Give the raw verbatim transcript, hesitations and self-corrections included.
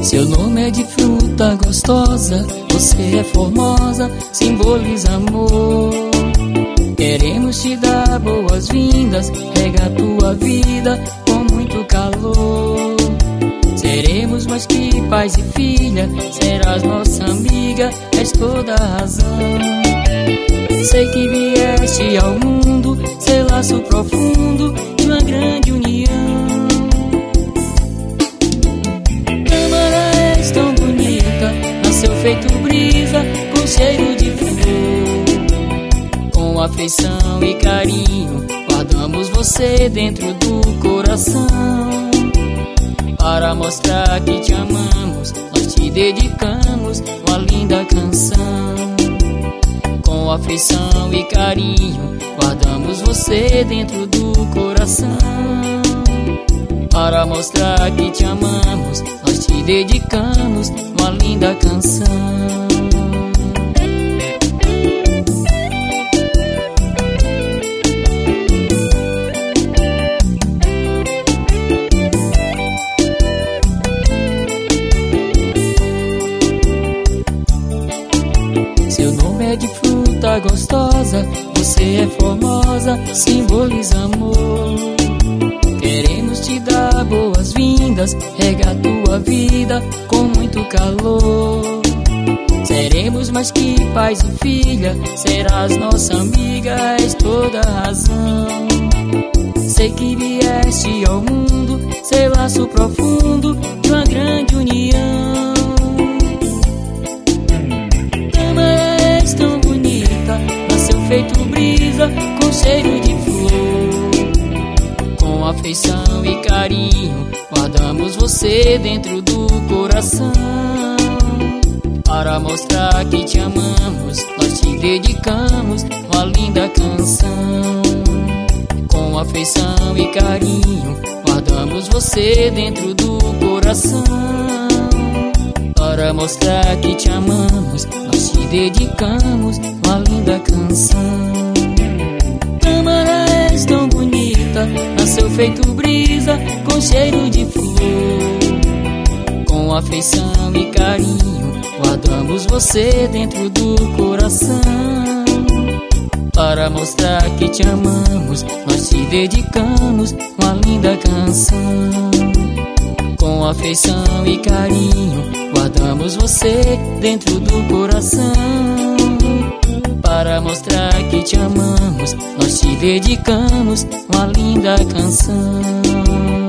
Seu nome é de fruta gostosa, você é formosa, simboliza amor. Queremos te dar boas-vindas, rega a tua vida com muito calor. Seremos mais que pais e filha, serás nossa amiga, és toda a razão. Sei que vieste ao mundo, ser laço profundo de uma grande união. Câmara, és tão bonita, nasceu feito brisa, com cheiro de flor. Com afeição e carinho, guardamos você dentro do coração. Para mostrar que te amamos, nós te dedicamos uma linda canção. Com afeição e carinho, guardamos você dentro do coração. Para mostrar que te amamos, nós te dedicamos uma linda canção. Seu nome é de fruta gostosa, você é formosa, simboliza amor. Queremos te dar boas-vindas, rega a tua vida com muito calor. Seremos mais que pais e filha, serás nossa amiga, és toda a razão. Sei que vieste ao mundo, ser laço profundo de uma grande união. Tão bonita, nasceu feito brisa, com cheiro de flor. Com afeição e carinho, guardamos você dentro do coração. Para mostrar que te amamos, nós te dedicamos uma linda canção. Com afeição e carinho, guardamos você dentro do coração. Para mostrar que te amamos, nós te dedicamos uma linda canção. Câmara, és tão bonita, nasceu feito brisa, com cheiro de flor. Com afeição e carinho, guardamos você dentro do coração. Para mostrar que te amamos, nós te dedicamos uma linda canção. Com afeição e carinho, guardamos você dentro do coração. Para mostrar que te amamos, nós te dedicamos uma linda canção.